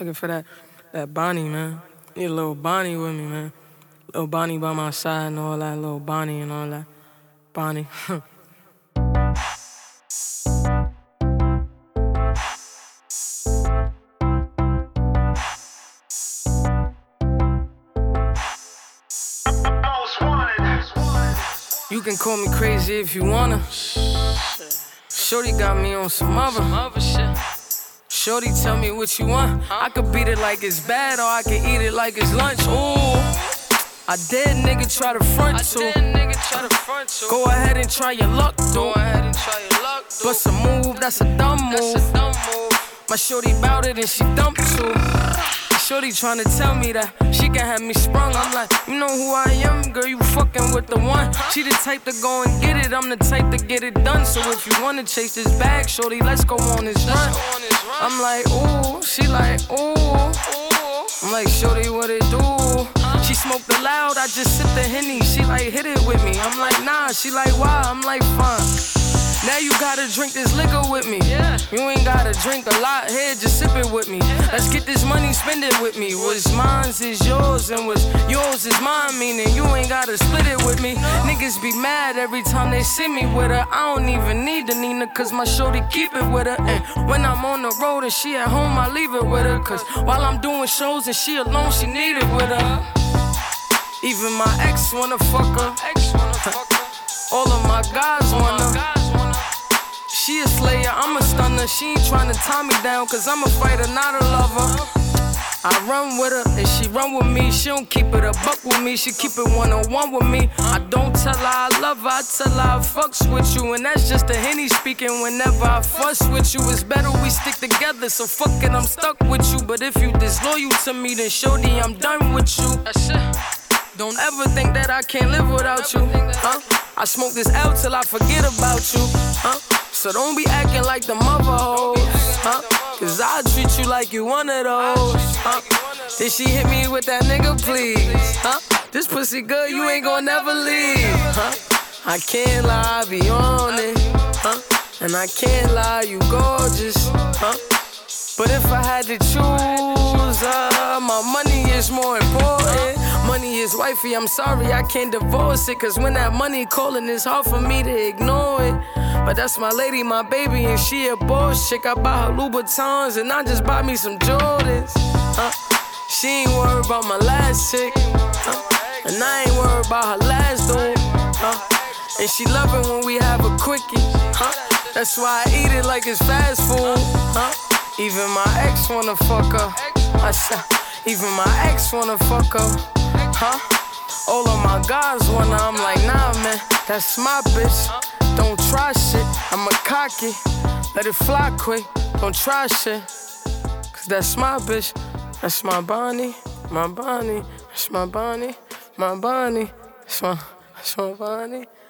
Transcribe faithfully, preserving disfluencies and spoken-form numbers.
Looking for that that Bonnie, man. Need a little Bonnie with me, man. Little Bonnie by my side and all that. Little Bonnie and all that. Bonnie. You can call me crazy if you wanna. Shorty got me on some other shit. Shorty tell me what you want. I could beat it like it's bad, or I can eat it like it's lunch. Ooh, I dare nigga try to front too. Go ahead and try your luck, dude. Bust a move, that's a dumb move. My shorty bout it and she dumped too. Shorty tryna tell me that she can have me sprung. I'm like, you know who I am, girl, you fucking with the one. She the type to go and get it, I'm the type to get it done. So if you wanna chase this bag, shorty, let's go on this run. I'm like, ooh, she like, ooh. I'm like, shorty, what it do? She smoked the loud, I just sip the Henny. She like, hit it with me. I'm like, nah, she like, why? I'm like, fine. Now you gotta drink this liquor with me. Yeah. You ain't gotta drink a lot here, just sip it with me. Yeah. Let's get this money, spend it with me. What's mine's is yours, and what's yours is mine, meaning you ain't gotta split it with me. No. Niggas be mad every time they see me with her. I don't even need the Nina, cause my shorty keep it with her. And when I'm on the road and she at home, I leave it with her. Cause while I'm doing shows and she alone, she need it with her. Even my ex wanna fuck her. All of my guys wanna. She a slayer, I'm a stunner. She ain't tryna tie me down, cause I'm a fighter, not a lover. I run with her, and she run with me. She don't keep it a buck with me, she keep it one-on-one with me. I don't tell her I love her, I tell her I fucks with you. And that's just a Henny speaking whenever I fuss with you. It's better we stick together, so fuck it, I'm stuck with you. But if you disloyal to me, then shorty, I'm done with you. Don't ever think that I can't live without you, huh? I smoke this L till I forget about you, huh? So don't be acting like the mother hoes, huh? Cause I'll treat you like you one of those, huh? Then she hit me with that nigga, please, huh? This pussy good, you ain't gon' never leave, huh? I can't lie, I be on it, huh? And I can't lie, you gorgeous, huh? But if I had to choose, uh, my money is more important. Money is wifey, I'm sorry, I can't divorce it. Cause when that money calling, it's hard for me to ignore it. But that's my lady, my baby, and she a boss chick. I buy her Louboutins, and I just bought me some Jordans, huh? She ain't worried about my last chick, huh? And I ain't worried about her last dude, huh? And she love it when we have a quickie, huh? That's why I eat it like it's fast food, huh? Even my ex wanna fuck her. I said, even my ex wanna fuck her, huh? All of my guys wanna, I'm like, nah, man, that's my bitch. Don't try shit, I'm a cocky. Let it fly quick, don't try shit. Cause that's my bitch, that's my Bonnie, my Bonnie, that's my Bonnie, my Bonnie, that's my, that's my Bonnie.